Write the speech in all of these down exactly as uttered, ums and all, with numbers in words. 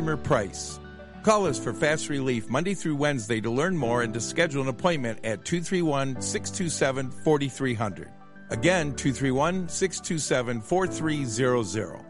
customer price. Call us for fast relief Monday through Wednesday to learn more and to schedule an appointment at two three one, six two seven, four three zero zero. Again, two three one, six two seven, four three zero zero.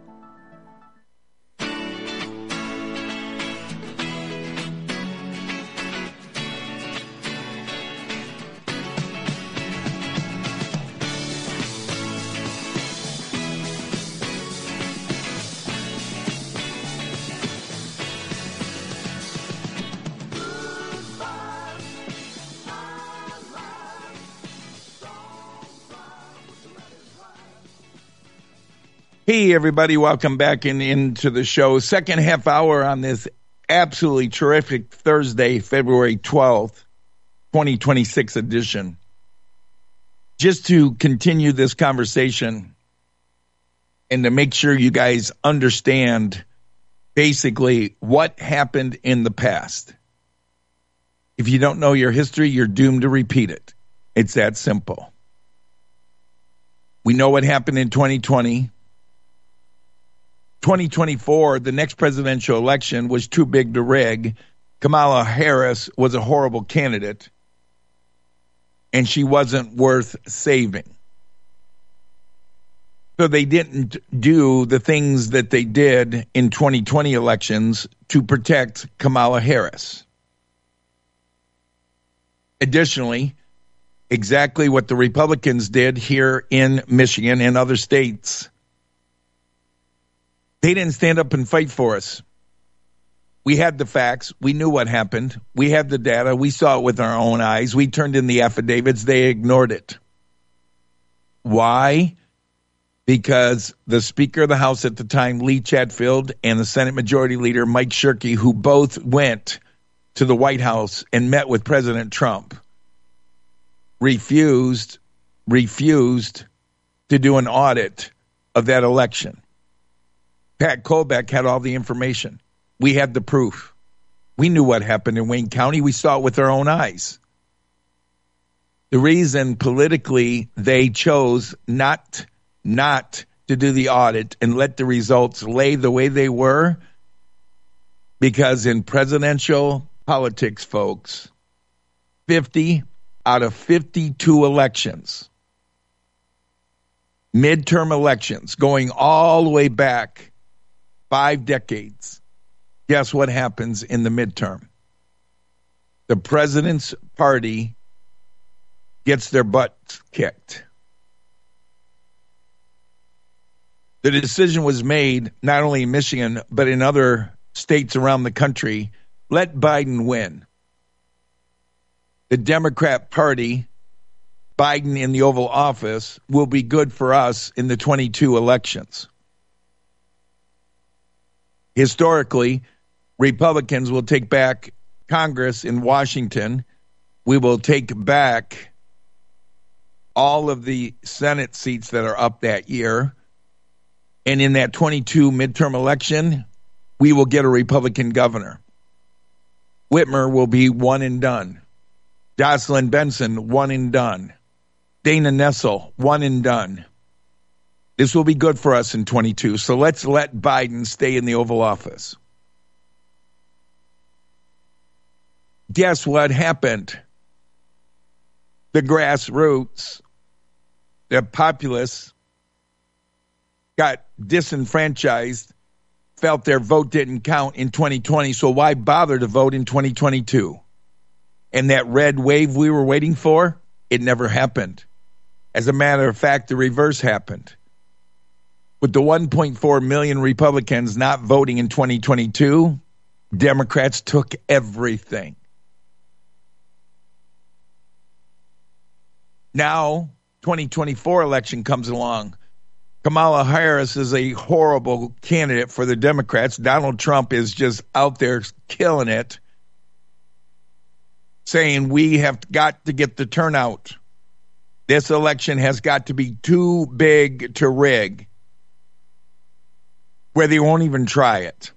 Hey, everybody, welcome back in, into the show. Second half hour on this absolutely terrific Thursday, February twelfth, twenty twenty-six edition. Just to continue this conversation and to make sure you guys understand basically what happened in the past. If you don't know your history, you're doomed to repeat it. It's that simple. We know what happened in twenty twenty. twenty twenty-four, the next presidential election was too big to rig. Kamala Harris was a horrible candidate, and she wasn't worth saving. So they didn't do the things that they did in twenty twenty elections to protect Kamala Harris. Additionally, exactly what the Republicans did here in Michigan and other states, they didn't stand up and fight for us. We had the facts. We knew what happened. We had the data. We saw it with our own eyes. We turned in the affidavits. They ignored it. Why? Because the Speaker of the House at the time, Lee Chatfield, and the Senate Majority Leader, Mike Shirkey, who both went to the White House and met with President Trump, refused, refused to do an audit of that election. Pat Colbeck had all the information. We had the proof. We knew what happened in Wayne County. We saw it with our own eyes. The reason politically they chose not, not to do the audit and let the results lay the way they were, because in presidential politics, folks, fifty out of fifty-two elections, midterm elections, going all the way back five decades, guess what happens in the midterm? The president's party gets their butts kicked. The decision was made not only in Michigan, but in other states around the country. Let Biden win. The Democrat Party, Biden in the Oval Office, will be good for us in the twenty-two elections. Historically, Republicans will take back Congress in Washington. We will take back all of the Senate seats that are up that year. And in that twenty-two midterm election, we will get a Republican governor. Whitmer will be one and done. Jocelyn Benson, one and done. Dana Nessel, one and done. This will be good for us in twenty-two, so let's let Biden stay in the Oval Office. Guess what happened? The grassroots, the populace, got disenfranchised, felt their vote didn't count in twenty twenty, so why bother to vote in twenty twenty-two? And that red wave we were waiting for, it never happened. As a matter of fact, the reverse happened. With the one point four million Republicans not voting in twenty twenty-two, Democrats took everything. Now, twenty twenty-four election comes along. Kamala Harris is a horrible candidate for the Democrats. Donald Trump is just out there killing it, saying we have got to get the turnout. This election has got to be too big to rig, where they won't even try it.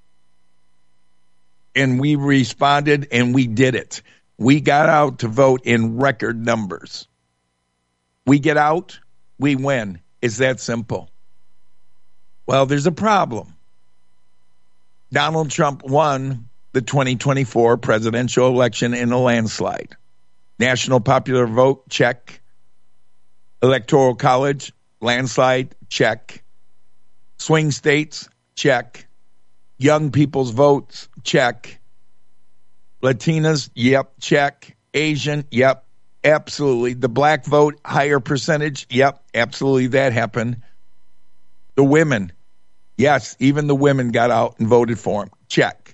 And we responded, and we did it. We got out to vote in record numbers. We get out, we win. It's that simple. Well, there's a problem. Donald Trump won the twenty twenty-four presidential election in a landslide. National popular vote, check. Electoral college, landslide, check. Swing states, check. Young people's votes, check. Latinas, yep, check. Asian, yep, absolutely. The black vote, higher percentage, yep, absolutely, that happened. The women, yes, even the women got out and voted for him, check.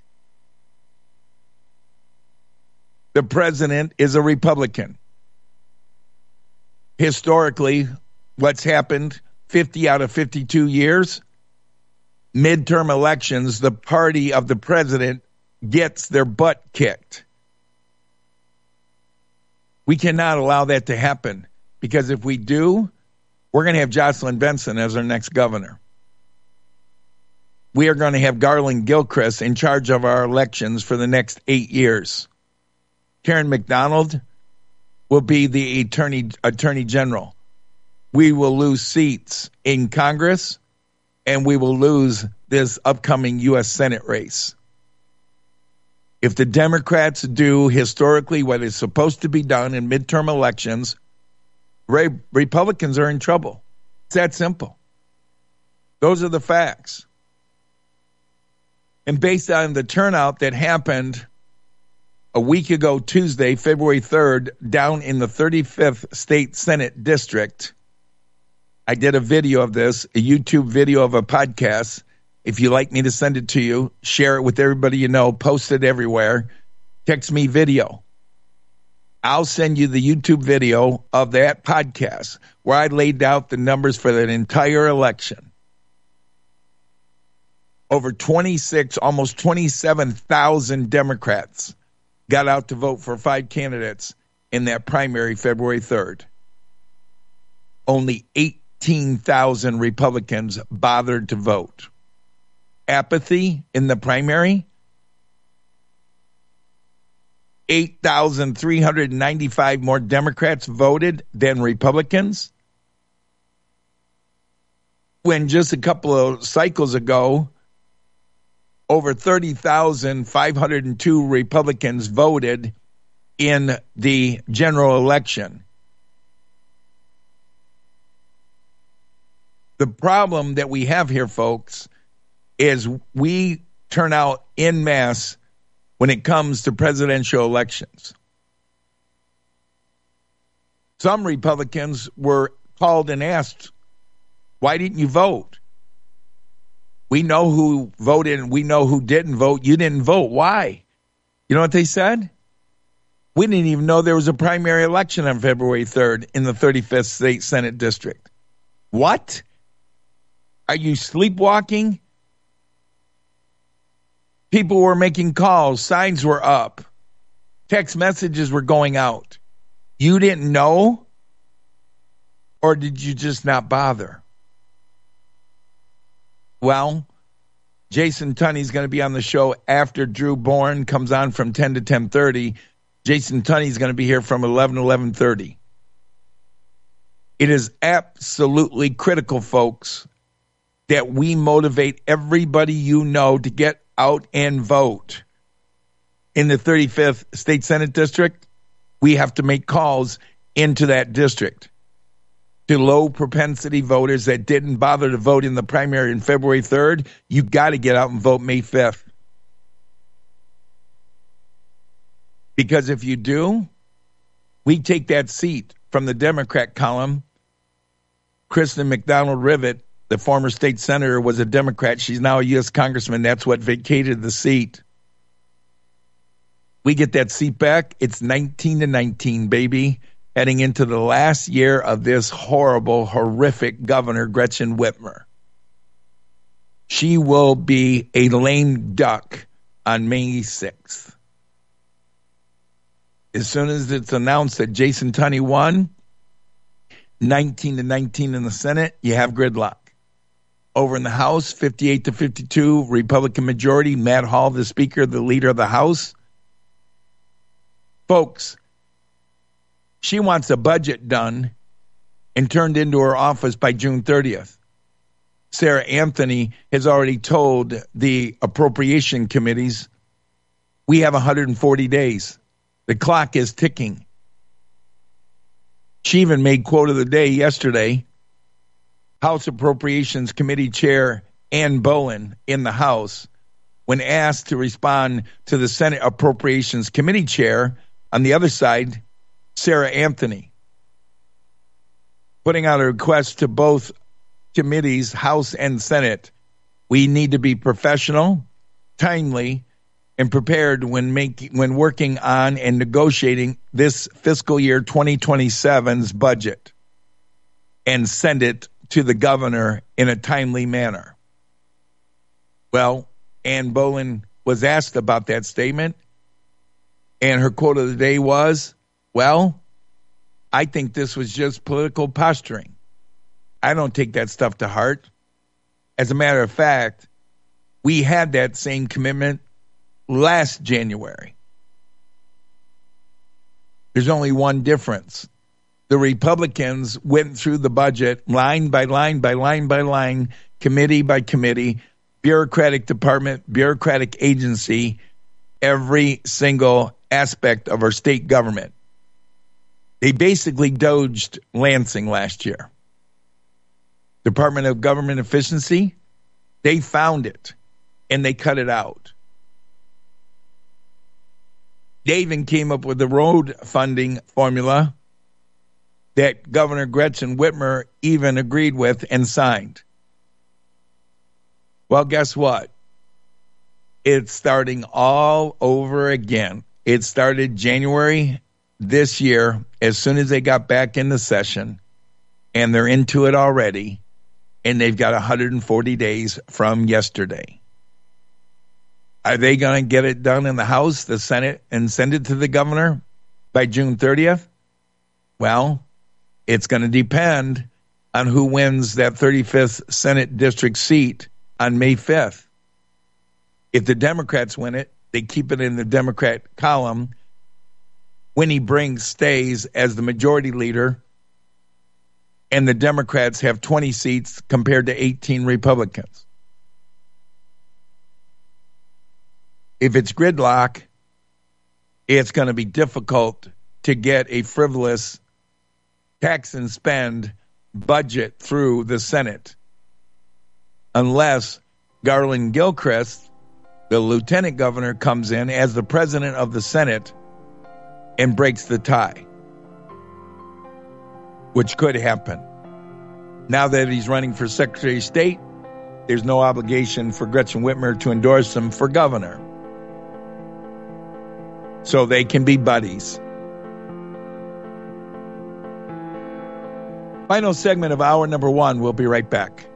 The president is a Republican. Historically, what's happened fifty out of fifty-two years, midterm elections, the party of the president gets their butt kicked. We cannot allow that to happen, because if we do, we're going to have Jocelyn Benson as our next governor. We are going to have Garland Gilchrist in charge of our elections for the next eight years. Karen McDonald will be the attorney, attorney general. We will lose seats in Congress, and we will lose this upcoming U S Senate race. If the Democrats do historically what is supposed to be done in midterm elections, Re- Republicans are in trouble. It's that simple. Those are the facts. And based on the turnout that happened a week ago, Tuesday, February third, down in the thirty-fifth State Senate District, I did a video of this, a YouTube video of a podcast. If you like me to send it to you, share it with everybody you know, post it everywhere, text me video. I'll send you the YouTube video of that podcast where I laid out the numbers for that entire election. Over twenty-six, almost twenty-seven thousand Democrats got out to vote for five candidates in that primary February third. Only eighteen thousand Republicans bothered to vote. Apathy in the primary, eight thousand three hundred ninety-five more Democrats voted than Republicans. When just a couple of cycles ago, over thirty thousand five hundred two Republicans voted in the general election. The problem that we have here, folks, is we turn out en masse when it comes to presidential elections. Some Republicans were called and asked, why didn't you vote? We know who voted and we know who didn't vote. You didn't vote. Why? You know what they said? We didn't even know there was a primary election on February third in the thirty-fifth State Senate District. What? Are you sleepwalking? People were making calls. Signs were up. Text messages were going out. You didn't know? Or did you just not bother? Well, Jason Tunney's going to be on the show after Drew Bourne comes on from ten to ten thirty. Jason Tunney's going to be here from eleven to eleven thirty. It is absolutely critical, folks, that we motivate everybody you know to get out and vote. In the thirty-fifth State Senate District, we have to make calls into that district to low propensity voters that didn't bother to vote in the primary on February third. You've got to get out and vote May fifth. Because if you do, we take that seat from the Democrat column. Kristen McDonald-Rivet, the former state senator, was a Democrat. She's now a U S congressman. That's what vacated the seat. We get that seat back. It's nineteen to nineteen, baby, heading into the last year of this horrible, horrific governor, Gretchen Whitmer. She will be a lame duck on May sixth. As soon as it's announced that Jason Tunney won, nineteen to nineteen in the Senate, you have gridlock. Over in the House, fifty-eight to fifty-two, Republican majority, Matt Hall, the Speaker, the leader of the House. Folks, she wants a budget done and turned into her office by June thirtieth. Sarah Anthony has already told the appropriation committees, we have one hundred forty days. The clock is ticking. She even made quote of the day yesterday. House Appropriations Committee Chair Ann Bowen in the House, when asked to respond to the Senate Appropriations Committee Chair, on the other side, Sarah Anthony, putting out a request to both committees, House and Senate. We need to be professional, timely, and prepared when making when working on and negotiating this fiscal year twenty twenty-seven's budget, and send it to the governor in a timely manner. Well, Ann Bowen was asked about that statement, and her quote of the day was, well, I think this was just political posturing. I don't take that stuff to heart. As a matter of fact, we had that same commitment last January. There's only one difference. The Republicans went through the budget line by line by line by line, committee by committee, bureaucratic department, bureaucratic agency, every single aspect of our state government. They basically dodged Lansing last year. Department of Government Efficiency, they found it and they cut it out. They even came up with the road funding formula that Governor Gretchen Whitmer even agreed with and signed. Well, guess what? It's starting all over again. It started January this year, as soon as they got back in the session, and they're into it already, and they've got one hundred forty days from yesterday. Are they going to get it done in the House, the Senate, and send it to the governor by June thirtieth? Well, it's going to depend on who wins that thirty-fifth Senate district seat on May fifth. If the Democrats win it, they keep it in the Democrat column. Winnie Brings stays as the majority leader, and the Democrats have twenty seats compared to eighteen Republicans. If it's gridlock, it's going to be difficult to get a frivolous tax and spend budget through the Senate unless Garland Gilchrist, the lieutenant governor, comes in as the president of the Senate and breaks the tie, which could happen. Now that he's running for Secretary of State, there's no obligation for Gretchen Whitmer to endorse him for governor. So they can be buddies. Final segment of hour number one. We'll be right back.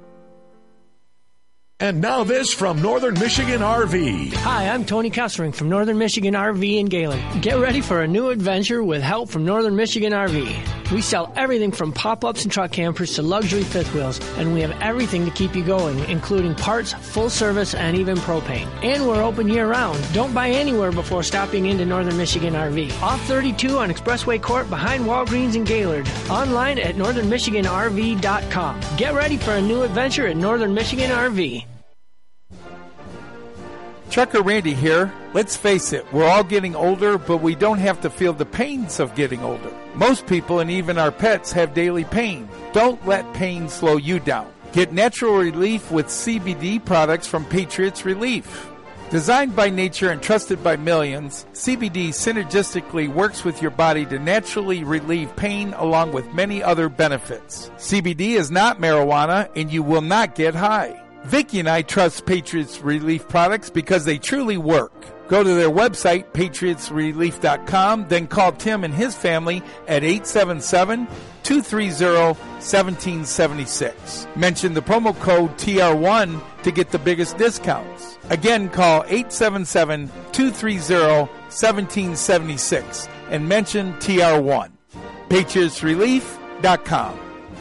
And now this from Northern Michigan R V. Hi, I'm Tony Kessering from Northern Michigan R V in Galen. Get ready for a new adventure with help from Northern Michigan R V. We sell everything from pop-ups and truck campers to luxury fifth wheels, and we have everything to keep you going, including parts, full service, and even propane. And we're open year-round. Don't buy anywhere before stopping into Northern Michigan R V. Off thirty-two on Expressway Court behind Walgreens in Gaylord. Online at northern michigan r v dot com. Get ready for a new adventure at Northern Michigan R V. Trucker Randy here. Let's face it, we're all getting older, but we don't have to feel the pains of getting older. Most people and even our pets have daily pain. Don't let pain slow you down. Get natural relief with C B D products from Patriots Relief. Designed by nature and trusted by millions, C B D synergistically works with your body to naturally relieve pain along with many other benefits. C B D is not marijuana and you will not get high. Vicki and I trust Patriots Relief products because they truly work. Go to their website, patriots relief dot com, then call Tim and his family at eight seven seven, two three zero, one seven seven six. Mention the promo code T R one to get the biggest discounts. Again, call eight seven seven, two three zero, one seven seven six and mention T R one. patriots relief dot com.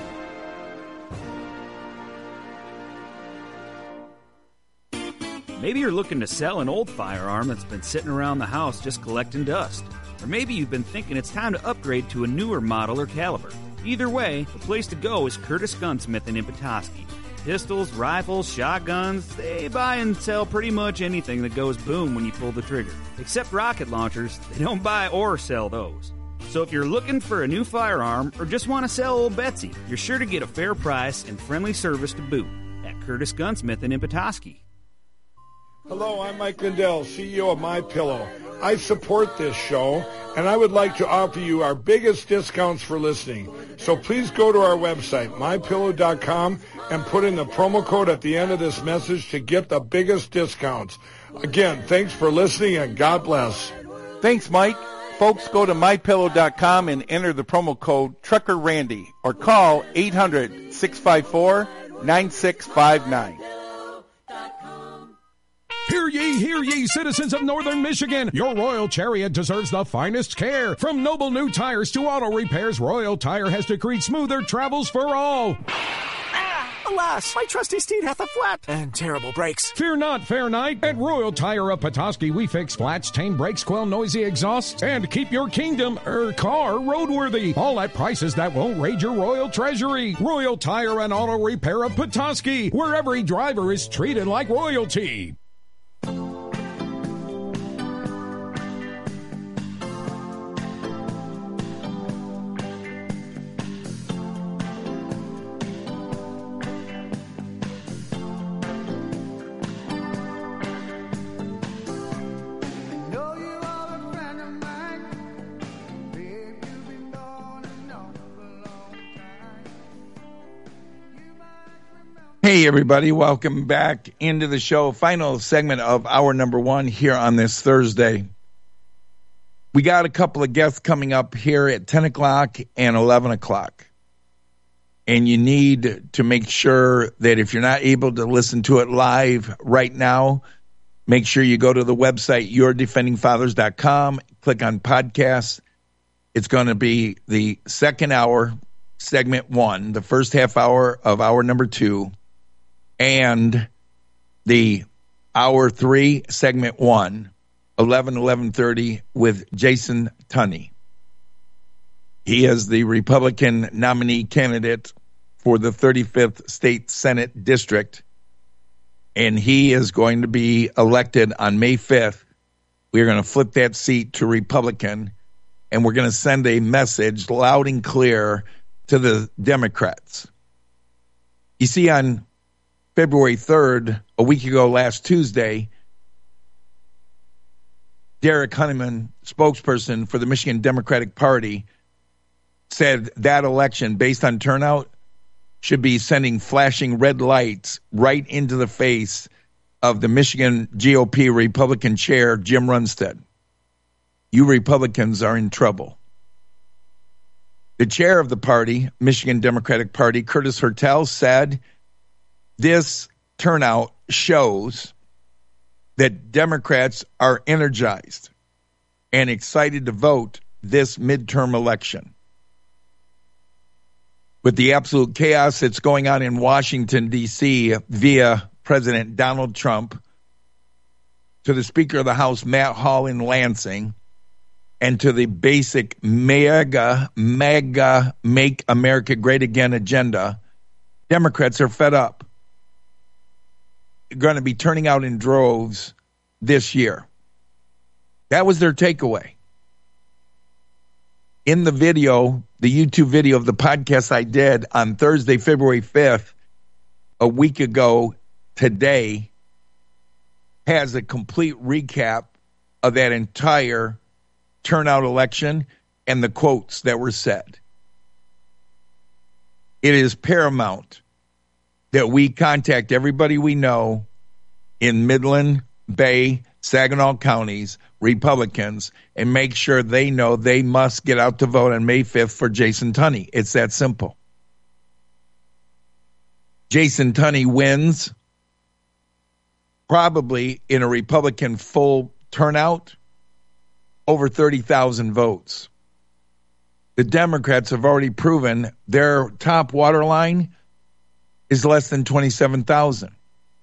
Maybe you're looking to sell an old firearm that's been sitting around the house just collecting dust. Or maybe you've been thinking it's time to upgrade to a newer model or caliber. Either way, the place to go is Curtis Gunsmith in Petoskey. Pistols, rifles, shotguns, they buy and sell pretty much anything that goes boom when you pull the trigger. Except rocket launchers, they don't buy or sell those. So if you're looking for a new firearm or just want to sell old Betsy, you're sure to get a fair price and friendly service to boot at Curtis Gunsmith in Petoskey. Hello, I'm Mike Lindell, C E O of MyPillow. I support this show, and I would like to offer you our biggest discounts for listening. So please go to our website, my pillow dot com, and put in the promo code at the end of this message to get the biggest discounts. Again, thanks for listening, and God bless. Thanks, Mike. Folks, go to my pillow dot com and enter the promo code Trucker Randy or call eight hundred, six five four, nine six five nine. Hear ye, hear ye, citizens of Northern Michigan. Your Royal Chariot deserves the finest care. From noble new tires to auto repairs, Royal Tire has decreed smoother travels for all. Alas, my trusty steed hath a flat and terrible brakes. Fear not, fair knight. At Royal Tire of Petoskey, we fix flats, tame brakes, quell noisy exhausts, and keep your kingdom, er, car roadworthy. All at prices that won't raid your royal treasury. Royal Tire and Auto Repair of Petoskey, where every driver is treated like royalty. Hey, everybody. Welcome back into the show. Final segment of hour number one here on this Thursday. We got a couple of guests coming up here at ten o'clock and eleven o'clock. And you need to make sure that if you're not able to listen to it live right now, make sure you go to the website, your defending fathers dot com, click on podcasts. It's going to be the second hour, segment one, the first half hour of hour number two, and the hour three, segment one, eleven, eleven thirty with Jason Tunney. He is the Republican nominee candidate for the thirty-fifth State Senate District, and he is going to be elected on May fifth. We're going to flip that seat to Republican, and we're going to send a message loud and clear to the Democrats. You see, on February third, a week ago last Tuesday, Derek Honeyman, spokesperson for the Michigan Democratic Party, said that election, based on turnout, should be sending flashing red lights right into the face of the Michigan G O P Republican chair, Jim Runstead. You Republicans are in trouble. The chair of the party, Michigan Democratic Party, Curtis Hertel, said this turnout shows that Democrats are energized and excited to vote this midterm election. With the absolute chaos that's going on in Washington, D C via President Donald Trump, to the Speaker of the House, Matt Hall in Lansing, and to the basic mega, mega Make America Great Again agenda, Democrats are fed up. They're going to be turning out in droves this year. That was their takeaway. In the video, the YouTube video of the podcast I did on Thursday, February fifth, a week ago today, has a complete recap of that entire turnout election and the quotes that were said. It is paramount that we contact everybody we know in Midland, Bay, Saginaw counties, Republicans, and make sure they know they must get out to vote on May fifth for Jason Tunney. It's that simple. Jason Tunney wins probably in a Republican full turnout over thirty thousand votes. The Democrats have already proven their top waterline is less than twenty-seven thousand.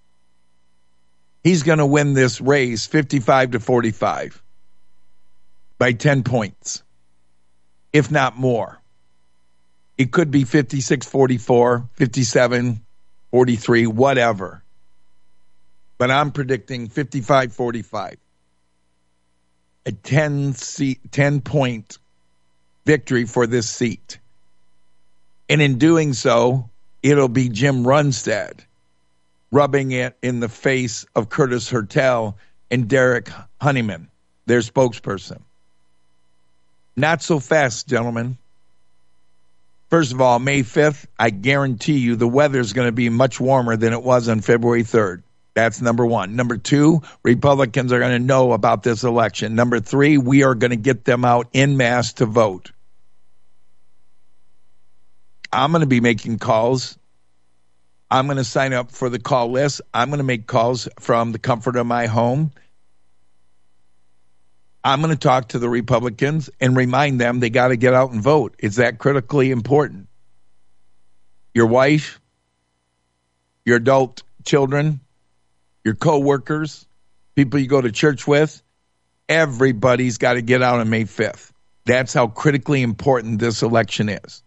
He's going to win this race fifty-five to forty-five by ten points, if not more. It could be fifty-six forty-four, fifty-seven forty-three, whatever. But I'm predicting fifty-five forty-five. A ten seat, ten point victory for this seat. And in doing so, it'll be Jim Runstad rubbing it in the face of Curtis Hertel and Derek Honeyman, their spokesperson. Not so fast, gentlemen. First of all, May fifth, I guarantee you the weather's going to be much warmer than it was on February third. That's number one. Number two, Republicans are going to know about this election. Number three, we are going to get them out en masse to vote. I'm going to be making calls. I'm going to sign up for the call list. I'm going to make calls from the comfort of my home. I'm going to talk to the Republicans and remind them they got to get out and vote. It's that critically important. Your wife, your adult children, your co-workers, people you go to church with, everybody's got to get out on May fifth. That's how critically important this election is.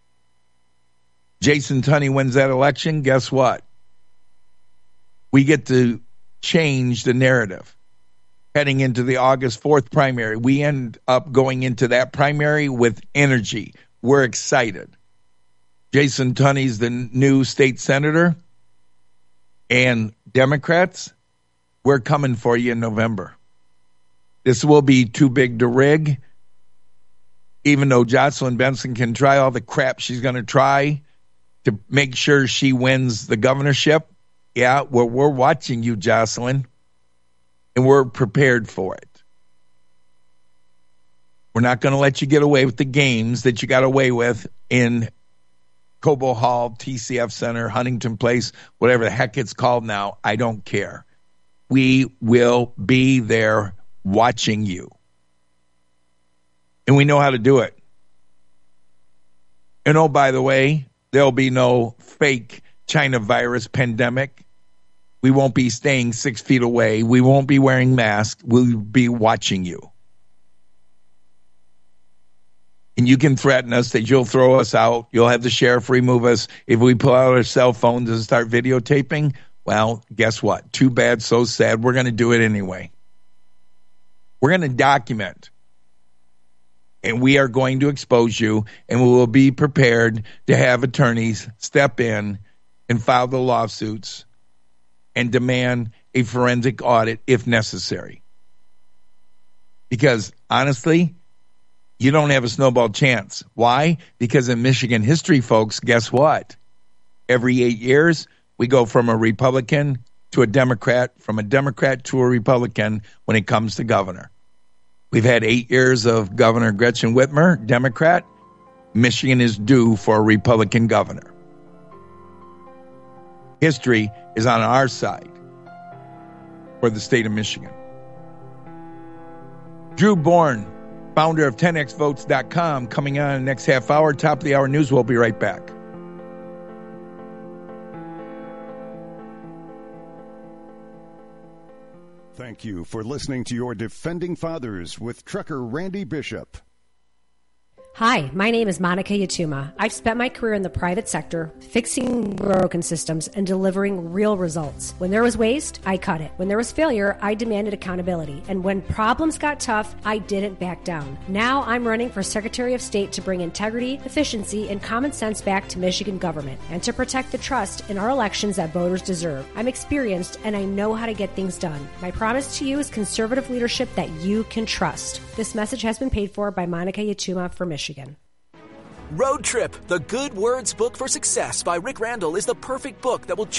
Jason Tunney wins that election, guess what? We get to change the narrative. Heading into the August fourth primary, we end up going into that primary with energy. We're excited. Jason Tunney's the new state senator, and Democrats, we're coming for you in November. This will be too big to rig, even though Jocelyn Benson can try all the crap she's going to try to make sure she wins the governorship. Yeah, well, we're watching you, Jocelyn. And we're prepared for it. We're not going to let you get away with the games that you got away with in Cobo Hall, T C F Center, Huntington Place, whatever the heck it's called now. I don't care. We will be there watching you. And we know how to do it. And oh, by the way, there'll be no fake China virus pandemic. We won't be staying six feet away. We won't be wearing masks. We'll be watching you. And you can threaten us that you'll throw us out. You'll have the sheriff remove us. If we pull out our cell phones and start videotaping, well, guess what? Too bad, so sad. We're going to do it anyway. We're going to document. And we are going to expose you. And we will be prepared to have attorneys step in and file the lawsuits and demand a forensic audit if necessary. Because, honestly, you don't have a snowball chance. Why? Because in Michigan history, folks, guess what? Every eight years, we go from a Republican to a Democrat, from a Democrat to a Republican when it comes to governor. We've had eight years of Governor Gretchen Whitmer, Democrat. Michigan is due for a Republican governor. History is on our side for the state of Michigan. Drew Bourne, founder of ten x votes dot com, coming on in the next half hour. Top of the hour news. We'll be right back. Thank you for listening to your Defending Fathers with trucker Randy Bishop. Hi, my name is Monica Yatuma. I've spent my career in the private sector, fixing broken systems and delivering real results. When there was waste, I cut it. When there was failure, I demanded accountability. And when problems got tough, I didn't back down. Now I'm running for Secretary of State to bring integrity, efficiency, and common sense back to Michigan government and to protect the trust in our elections that voters deserve. I'm experienced and I know how to get things done. My promise to you is conservative leadership that you can trust. This message has been paid for by Monica Yatuma for Michigan. Michigan. Road Trip, the Good Words Book for Success by Rick Randall is the perfect book that will